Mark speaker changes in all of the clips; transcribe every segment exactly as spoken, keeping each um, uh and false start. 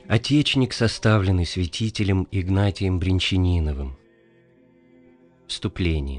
Speaker 1: Отечник, составленный святителем Игнатием Бринчаниновым. Вступление.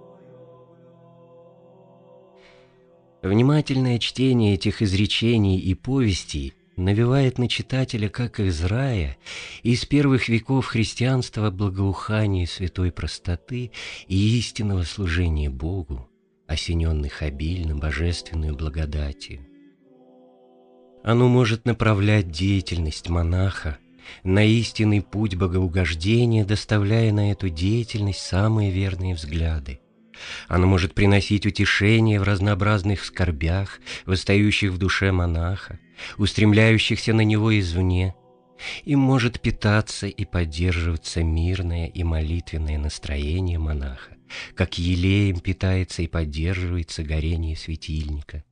Speaker 1: Внимательное чтение этих изречений и повестей навевает на читателя, как из рая, из первых веков христианства, благоухание святой простоты и истинного служения Богу, осененных обильно божественную благодатью. Оно может направлять деятельность монаха на истинный путь богоугождения, доставляя на эту деятельность самые верные взгляды. Оно может приносить утешение в разнообразных скорбях, восстающих в душе монаха, устремляющихся на него извне. Им может питаться и поддерживаться мирное и молитвенное настроение монаха, как елеем питается и поддерживается горение светильника.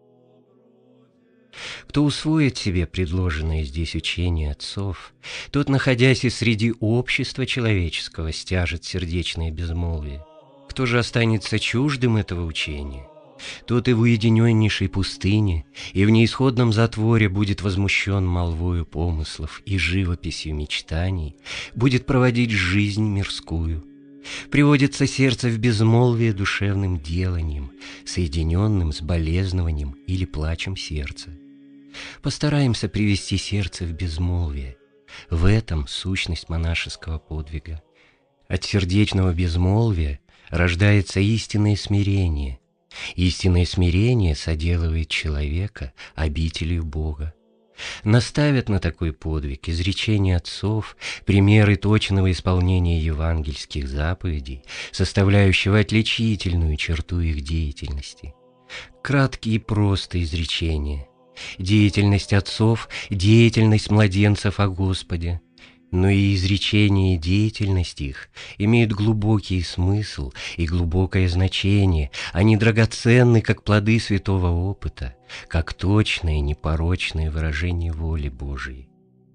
Speaker 1: Кто усвоит себе предложенное здесь учение отцов, тот, находясь и среди общества человеческого, стяжет сердечное безмолвие. Кто же останется чуждым этого учения, тот и в уединеннейшей пустыне, и в неисходном затворе будет возмущен молвою помыслов и живописью мечтаний, будет проводить жизнь мирскую. Приводится сердце в безмолвие душевным деланием, соединенным с болезнованием или плачем сердца. Постараемся привести сердце в безмолвие. В этом сущность монашеского подвига. От сердечного безмолвия рождается истинное смирение. Истинное смирение соделывает человека обителью Бога. Наставят на такой подвиг изречения отцов, примеры точного исполнения евангельских заповедей, составляющего отличительную черту их деятельности. Краткие и простые изречения. Деятельность отцов – деятельность младенцев о Господе. Но и изречения и деятельность их имеют глубокий смысл и глубокое значение. Они драгоценны, как плоды святого опыта, как точное непорочное выражение воли Божией.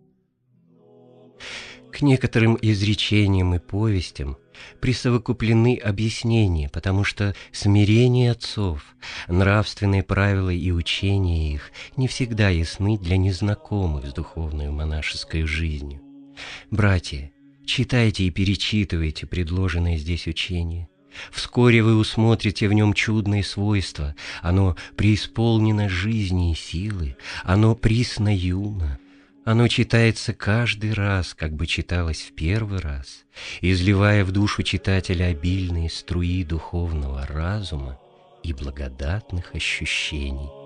Speaker 1: К некоторым изречениям и повестям присовокуплены объяснения, потому что смирение отцов, нравственные правила и учения их не всегда ясны для незнакомых с духовной монашеской жизнью. Братья, читайте и перечитывайте предложенное здесь учение. Вскоре вы усмотрите в нем чудные свойства. Оно преисполнено жизни и силы, оно присно юно. Оно читается каждый раз, как бы читалось в первый раз, изливая в душу читателя обильные струи духовного разума и благодатных ощущений.